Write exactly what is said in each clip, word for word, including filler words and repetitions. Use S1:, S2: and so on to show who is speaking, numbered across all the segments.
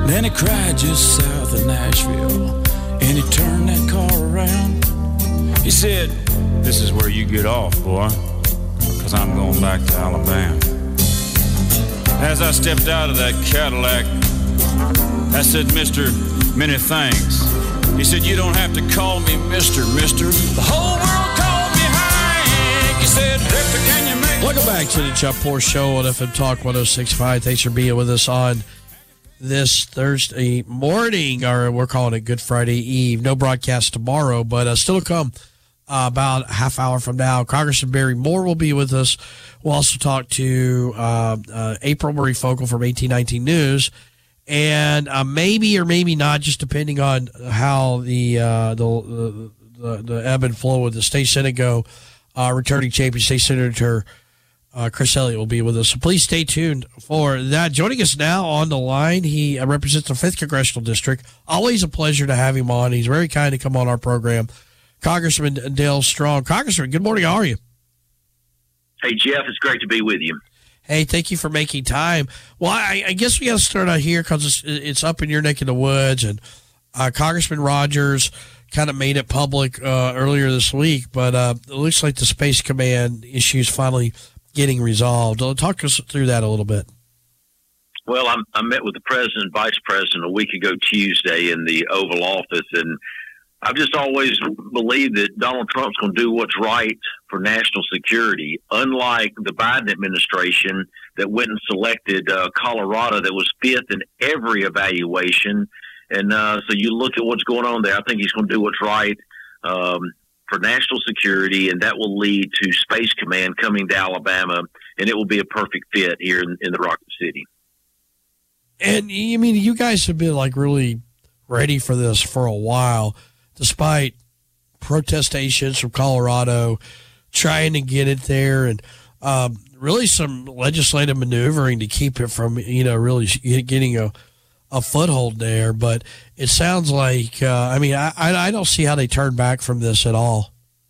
S1: Then he cried just south of Nashville, and he turned that car around. He said, "This is where you get off, boy, because I'm going back to Alabama." As I stepped out of that Cadillac, I said, "Mister, many thanks." He said, "You don't have to call me Mister, Mister. The whole world called me Hank." He said, "Drifter, can you make..."
S2: Welcome back to the Chuck Poor Show on F M Talk one oh six point five. Thanks for being with us on this Thursday morning, or we're calling it Good Friday Eve. No broadcast tomorrow, but uh, still to come uh, about a half hour from now. Congressman Barry Moore will be with us. We'll also talk to uh, uh, April Marie Fogle from eighteen nineteen News. And uh, maybe or maybe not, just depending on how the uh, the, the the ebb and flow of the state senate go, uh, returning champion state senator uh, Chris Elliott will be with us. So please stay tuned for that. Joining us now on the line, he uh, represents the fifth Congressional District. Always a pleasure to have him on. He's very kind to come on our program. Congressman Dale Strong. Congressman, good morning. How are you?
S3: Hey, Jeff. It's great to be with you.
S2: Hey, thank you for making time. Well, I, I guess we got to start out here because it's, it's up in your neck of the woods, and uh, Congressman Rogers kind of made it public uh, earlier this week, but uh, it looks like the Space Command issue is finally getting resolved. Talk us through that a little bit.
S3: Well, I'm, I met with the president and vice president a week ago Tuesday in the Oval Office, and I've just always believed that Donald Trump's going to do what's right for national security, unlike the Biden administration that went and selected uh, Colorado that was fifth in every evaluation. And uh, so you look at what's going on there, I think he's going to do what's right um, for national security, and that will lead to Space Command coming to Alabama, and it will be a perfect fit here in, in the Rocket City.
S2: And, I mean, you guys have been, like, really ready for this for a while, despite protestations from Colorado trying to get it there, and um, really some legislative maneuvering to keep it from, you know, really getting a, a foothold there. But it sounds like, uh, I mean, I, I don't see how they turn back from this at all.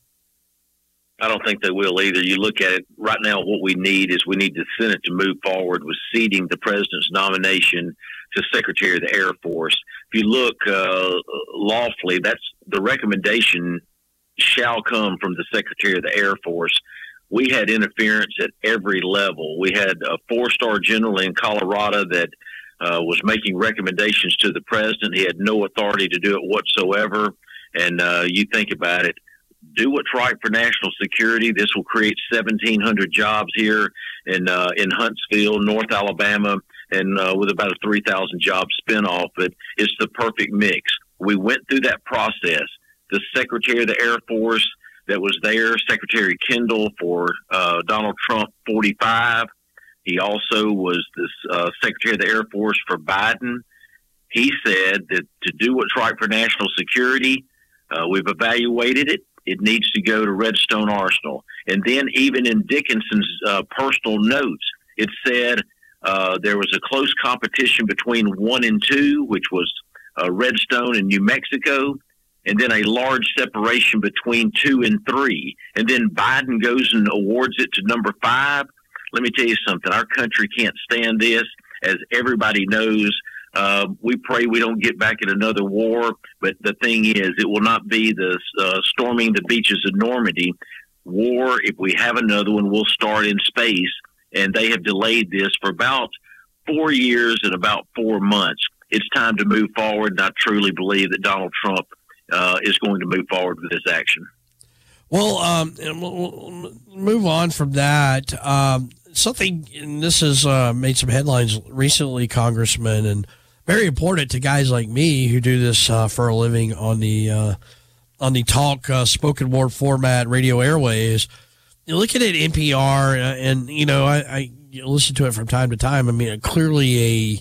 S3: I don't think they will either. You look at it right now, what we need is we need the Senate to move forward with seating the president's nomination to Secretary of the Air Force. If you look uh, lawfully, that's the recommendation shall come from the Secretary of the Air Force. We had interference at every level. We had a four-star general in Colorado that uh, was making recommendations to the president. He had no authority to do it whatsoever. And uh, you think about it, do what's right for national security. This will create seventeen hundred jobs here in uh, in Huntsville, North Alabama, and uh, with about a three thousand job spinoff. But it's the perfect mix. We went through that process. The Secretary of the Air Force that was there, Secretary Kendall for uh, Donald Trump forty-five. He also was the uh, Secretary of the Air Force for Biden. He said that to do what's right for national security, uh, we've evaluated it. It needs to go to Redstone Arsenal. And then even in Dickinson's uh, personal notes, it said uh, there was a close competition between one and two, which was uh, Redstone and New Mexico, and then a large separation between two and three. And then Biden goes and awards it to number five. Let me tell you something. Our country can't stand this. As everybody knows, Uh, we pray we don't get back in another war, but the thing is, it will not be the uh, storming the beaches of Normandy war. If we have another one, we'll start in space, and they have delayed this for about four years and about four months. It's time to move forward, and I truly believe that Donald Trump uh, is going to move forward with this action.
S2: Well, um, we'll move on from that. Um, something, and this has uh, made some headlines recently, Congressman, and very important to guys like me who do this uh, for a living on the uh, on the talk uh, spoken word format radio airways. You look at it, N P R, uh, and you know I, I listen to it from time to time. I mean, clearly a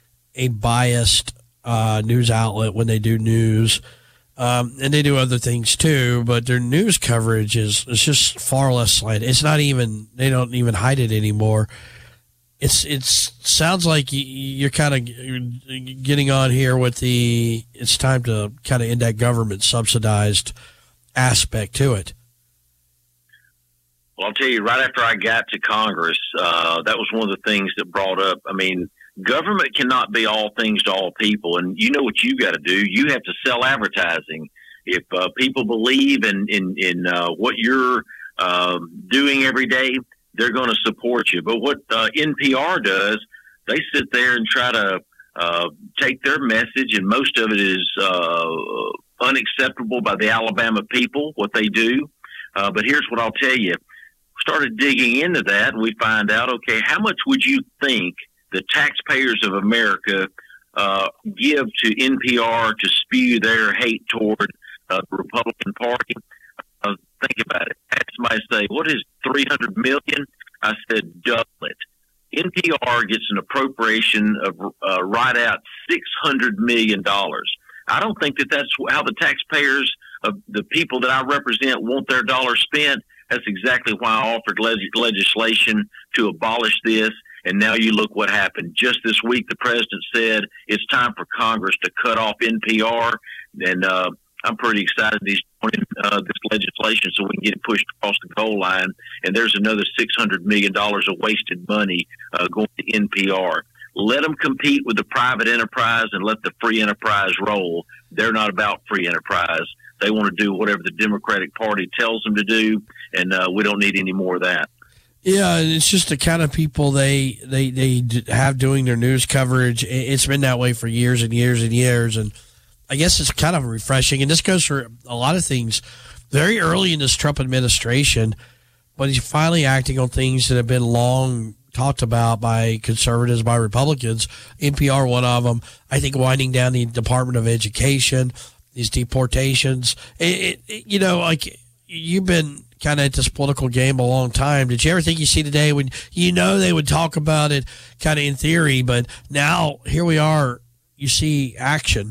S2: a biased uh, news outlet when they do news, um, and they do other things too. But their news coverage is is just far less slanted. It's not even they don't even hide it anymore. It's it's sounds like you're kind of getting on here with the it's time to kind of end that government subsidized aspect to it.
S3: Well, I'll tell you, right after I got to Congress, uh, that was one of the things that brought up. I mean, government cannot be all things to all people. And you know what you got to do? You have to sell advertising. If uh, people believe in, in, in uh, what you're uh, doing every day, they're going to support you. But what uh, N P R does, they sit there and try to uh, take their message, and most of it is uh, unacceptable by the Alabama people, what they do. Uh, but here's what I'll tell you. Started digging into that, and we find out, okay, how much would you think the taxpayers of America uh, give to N P R to spew their hate toward uh, the Republican Party? Uh, think about it. I had somebody say, what is three hundred million dollars? I said, double it. N P R gets an appropriation of uh, right out six hundred million dollars. I don't think that that's how the taxpayers of the people that I represent want their dollars spent. That's exactly why I offered leg- legislation to abolish this. And now you look what happened. Just this week, the president said it's time for Congress to cut off N P R. And uh, I'm pretty excited he's doing uh, this legislation so we can get it pushed across the goal line. And there's another six hundred million dollars of wasted money uh, going to N P R. Let them compete with the private enterprise and let the free enterprise roll. They're not about free enterprise. They want to do whatever the Democratic Party tells them to do, and uh, we don't need any more of that.
S2: Yeah, it's just the kind of people they, they, they have doing their news coverage. It's been that way for years and years and years, and I guess it's kind of refreshing. And this goes for a lot of things. Very early in this Trump administration, but he's finally acting on things that have been long talked about by conservatives, by Republicans. N P R, one of them. I think winding down the Department of Education, these deportations. It, it, you know, like you've been kind of at this political game a long time. Did you ever think you see today when you know they would talk about it kind of in theory, but now here we are, you see action?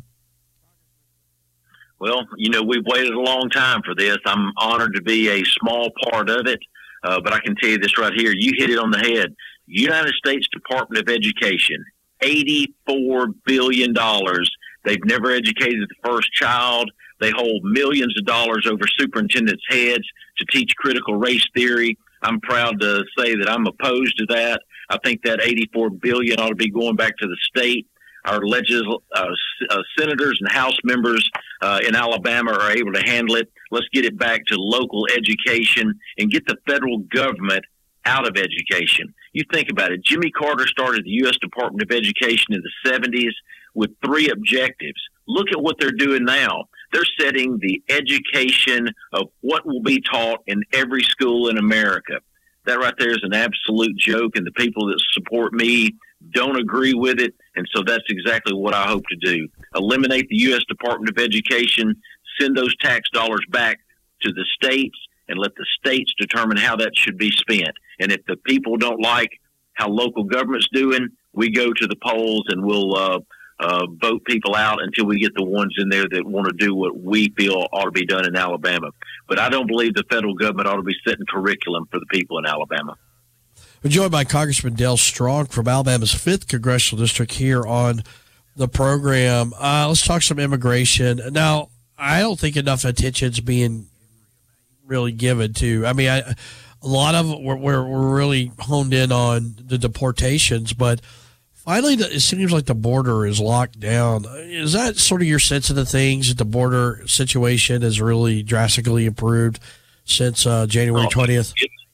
S3: Well, you know, we've waited a long time for this. I'm honored to be a small part of it, uh, but I can tell you this right here. You hit it on the head. United States Department of Education, eighty-four billion dollars. They've never educated the first child. They hold millions of dollars over superintendents' heads to teach critical race theory. I'm proud to say that I'm opposed to that. I think that eighty-four billion dollars ought to be going back to the state. Our legis- uh, uh, senators and House members uh, in Alabama are able to handle it. Let's get it back to local education and get the federal government out of education. You think about it. Jimmy Carter started the U S Department of Education in the seventies with three objectives. Look at what they're doing now. They're setting the education of what will be taught in every school in America. That right there is an absolute joke, and the people that support me don't agree with it, and so that's exactly what I hope to do. Eliminate the U S Department of Education, send those tax dollars back to the states, and let the states determine how that should be spent. And if the people don't like how local government's doing, we go to the polls and we'll uh, uh, vote people out until we get the ones in there that want to do what we feel ought to be done in Alabama. But I don't believe the federal government ought to be setting curriculum for the people in Alabama.
S2: We're joined by Congressman Dale Strong from Alabama's fifth Congressional District here on the program. Uh, let's talk some immigration. Now, I don't think enough attention's being really given to. I mean, I, a lot of it, we're, we're, we're really honed in on the deportations, but finally, it seems like the border is locked down. Is that sort of your sense of the things, that the border situation has really drastically improved since uh, January twentieth?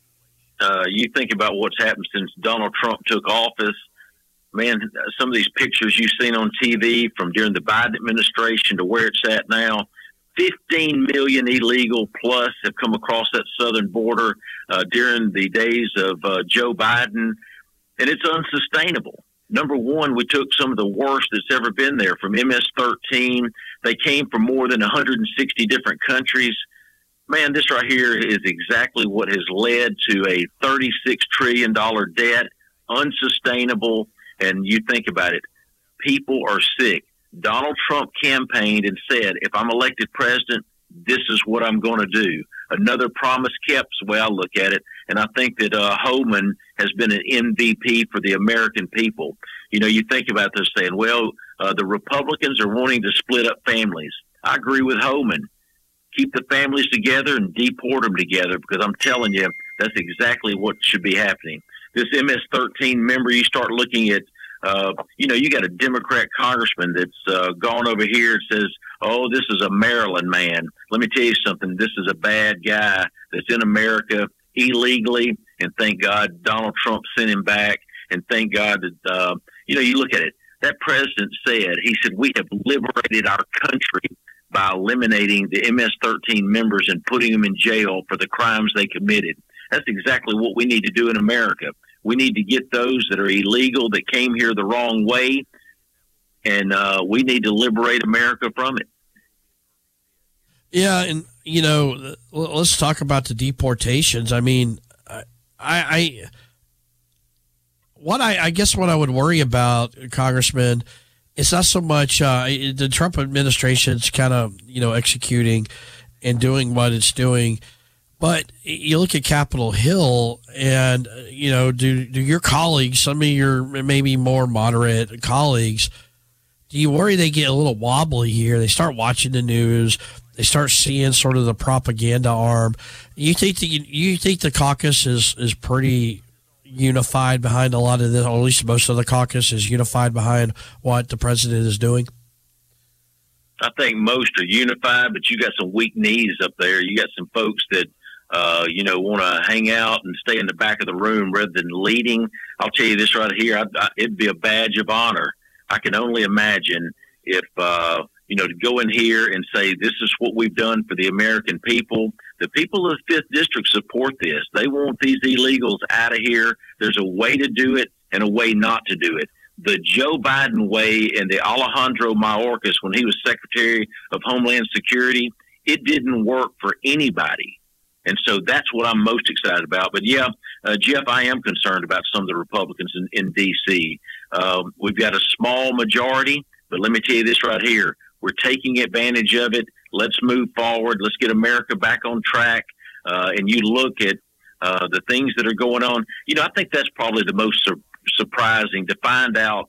S3: Uh, you think about what's happened since Donald Trump took office. Man, some of these pictures you've seen on T V from during the Biden administration to where it's at now, fifteen million illegal plus have come across that southern border uh, during the days of uh, Joe Biden, and it's unsustainable. Number one, we took some of the worst that's ever been there from M S thirteen. They came from more than one hundred sixty different countries. Man, this right here is exactly what has led to a thirty-six trillion dollars debt, unsustainable. And you think about it, people are sick. Donald Trump campaigned and said, if I'm elected president, this is what I'm going to do. Another promise kept, is the way I look at it. And I think that uh, Homan has been an M V P for the American people. You know, you think about this saying, well, uh, the Republicans are wanting to split up families. I agree with Homan. Keep the families together and deport them together, because I'm telling you, that's exactly what should be happening. This M S thirteen, member, you start looking at Uh, you know, you got a Democrat congressman that's uh, gone over here and says, oh, this is a Maryland man. Let me tell you something. This is a bad guy that's in America illegally, and thank God Donald Trump sent him back, and thank God that, uh, you know, you look at it. That president said, he said, we have liberated our country by eliminating the M S thirteen members and putting them in jail for the crimes they committed. That's exactly what we need to do in America. We need to get those that are illegal, that came here the wrong way, and uh, we need to liberate America from it.
S2: Yeah, and, you know, let's talk about the deportations. I mean, I, I what I, I guess what I would worry about, Congressman, it's not so much uh, the Trump administration's kind of, you know, executing and doing what it's doing. But you look at Capitol Hill, and, you know, do, do your colleagues, some of your maybe more moderate colleagues, do you worry they get a little wobbly here? They start watching the news. They start seeing sort of the propaganda arm. You think the, you think the caucus is, is pretty unified behind a lot of this, or at least most of the caucus is unified behind what the president is doing?
S3: I think most are unified, but you got some weak knees up there. You got some folks that, Uh, you know, want to hang out and stay in the back of the room rather than leading. I'll tell you this right here. I, I, it'd be a badge of honor. I can only imagine if, uh, you know, to go in here and say, this is what we've done for the American people. The people of the fifth District support this. They want these illegals out of here. There's a way to do it and a way not to do it. The Joe Biden way and the Alejandro Mayorkas, when he was Secretary of Homeland Security, it didn't work for anybody. And so that's what I'm most excited about. But, yeah, uh, Jeff, I am concerned about some of the Republicans in, in D C. Um, we've got a small majority, but let me tell you this right here. We're taking advantage of it. Let's move forward. Let's get America back on track. Uh, and you look at uh, the things that are going on. You know, I think that's probably the most sur- surprising to find out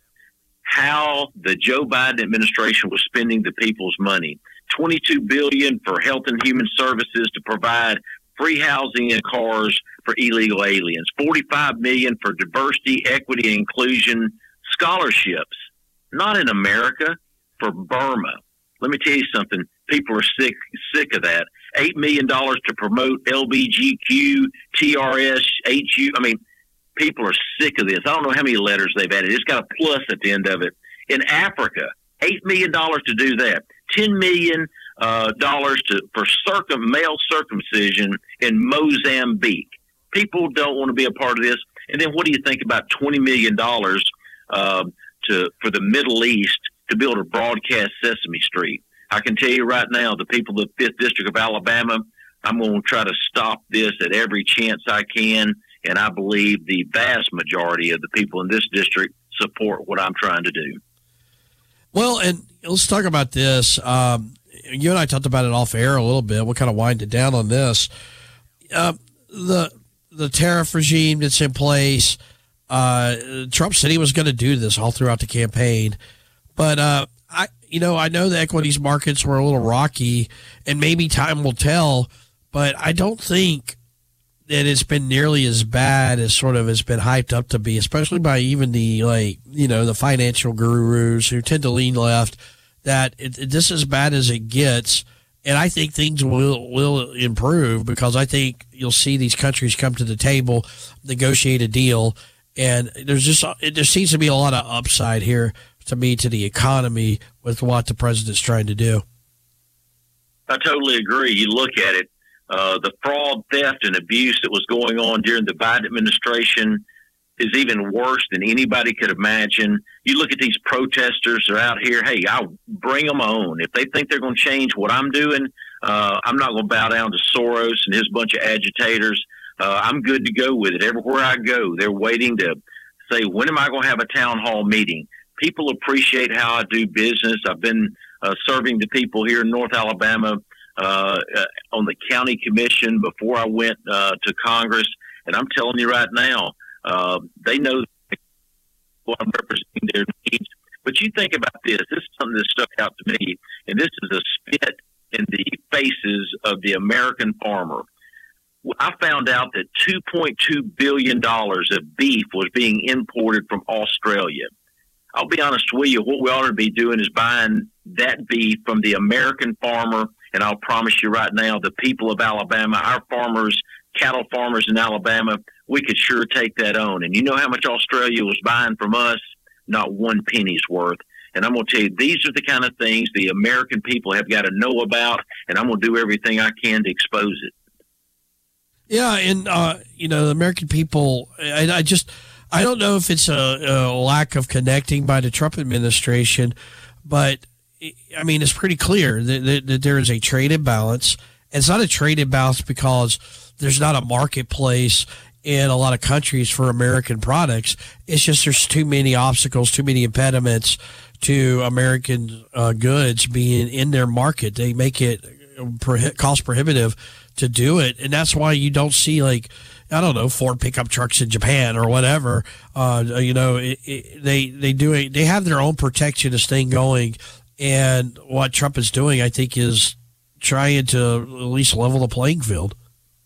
S3: how the Joe Biden administration was spending the people's money. twenty-two billion dollars for Health and Human Services to provide free housing and cars for illegal aliens, forty-five million dollars for diversity, equity, and inclusion scholarships, not in America, for Burma. Let me tell you something. People are sick sick of that. eight million dollars to promote L G B T Q, T R S, H U. I mean, people are sick of this. I don't know how many letters they've added. It's got a plus at the end of it. In Africa, eight million dollars to do that. ten million dollars uh, dollars to for circum male circumcision in Mozambique. People don't want to be a part of this. And then what do you think about twenty million dollars uh, to for the Middle East to build a broadcast Sesame Street? I can tell you right now, the people of the fifth District of Alabama, I'm going to try to stop this at every chance I can. And I believe the vast majority of the people in this district support what I'm trying to do.
S2: Well, and let's talk about this. Um, you and I talked about it off air a little bit. We'll kind of wind it down on this. Uh, the the tariff regime that's in place, uh, Trump said he was going to do this all throughout the campaign. But, uh, I, you know, I know the equities markets were a little rocky, and maybe time will tell, but I don't think that it's been nearly as bad as sort of has been hyped up to be, especially by even the, like, you know, the financial gurus who tend to lean left, that it, it, this is as bad as it gets. And I think things will, will improve, because I think you'll see these countries come to the table, negotiate a deal. And there's just, it, there seems to be a lot of upside here to me, to the economy, with what the president's trying to do.
S3: I totally agree. You look at it. Uh, the fraud, theft, and abuse that was going on during the Biden administration is even worse than anybody could imagine. You look at these protesters that are out here. Hey, I'll bring them on. If they think they're going to change what I'm doing, uh, I'm not going to bow down to Soros and his bunch of agitators. Uh, I'm good to go with it. Everywhere I go, they're waiting to say, when am I going to have a town hall meeting? People appreciate how I do business. I've been uh, serving the people here in North Alabama Uh, uh, on the county commission before I went uh, to Congress. And I'm telling you right now, uh, they know what I'm representing their needs. But you think about this. This is something that stuck out to me, and this is a spit in the faces of the American farmer. I found out that two point two billion dollars of beef was being imported from Australia. I'll be honest with you, what we ought to be doing is buying that beef from the American farmer. And I'll promise you right now, the people of Alabama, our farmers, cattle farmers in Alabama, we could sure take that on. And you know how much Australia was buying from us? Not one penny's worth. And I'm going to tell you, these are the kind of things the American people have got to know about, and I'm going to do everything I can to expose it.
S2: Yeah, and, uh, you know, the American people, I, I just, I don't know if it's a, a lack of connecting by the Trump administration, but, I mean, it's pretty clear that, that, that there is a trade imbalance. It's not a trade imbalance because there's not a marketplace in a lot of countries for American products. It's just there's too many obstacles, too many impediments to American uh, goods being in their market. They make it pro- cost prohibitive to do it, and that's why you don't see, like, I don't know, Ford pickup trucks in Japan or whatever. Uh, you know, it, it, they they do it. They have their own protectionist thing going, and what Trump is doing, I think, is trying to at least level the playing field.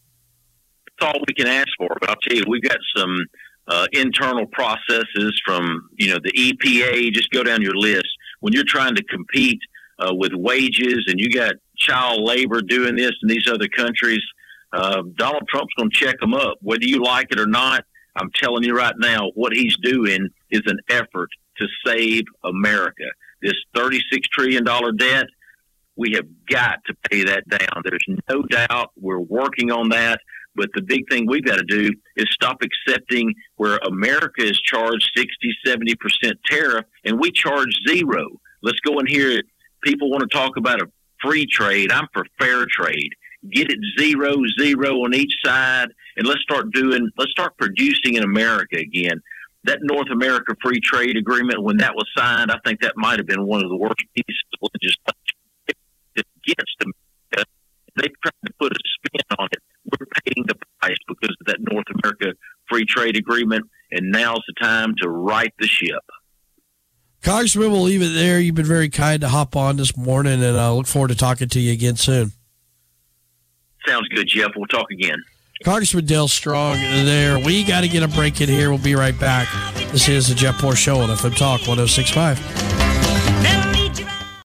S3: That's all we can ask for. But I'll tell you, we've got some uh, internal processes from, you know, the E P A. Just go down your list. When you're trying to compete uh, with wages and you got child labor doing this in these other countries, uh, Donald Trump's going to check them up. Whether you like it or not, I'm telling you right now, what he's doing is an effort to save America. This thirty-six trillion dollars debt, we have got to pay that down. There's no doubt we're working on that. But the big thing we've got to do is stop accepting where America is charged sixty, seventy percent tariff, and we charge zero. Let's go in here. People want to talk about a free trade. I'm for fair trade. Get it zero, zero on each side, and let's start doing, let's start producing in America again. That North America Free Trade Agreement, when that was signed, I think that might have been one of the worst pieces of legislation against America. They tried to put a spin on it. We're paying the price because of that North America Free Trade Agreement, and now's the time to right the ship.
S2: Congressman, we'll leave it there. You've been very kind to hop on this morning, and I look forward to talking to you again soon.
S3: Sounds good, Jeff. We'll talk again.
S2: Congressman Dale Strong there. We got to get a break in here. We'll be right back. This is the Jeff Poor Show on F M Talk one oh six point five.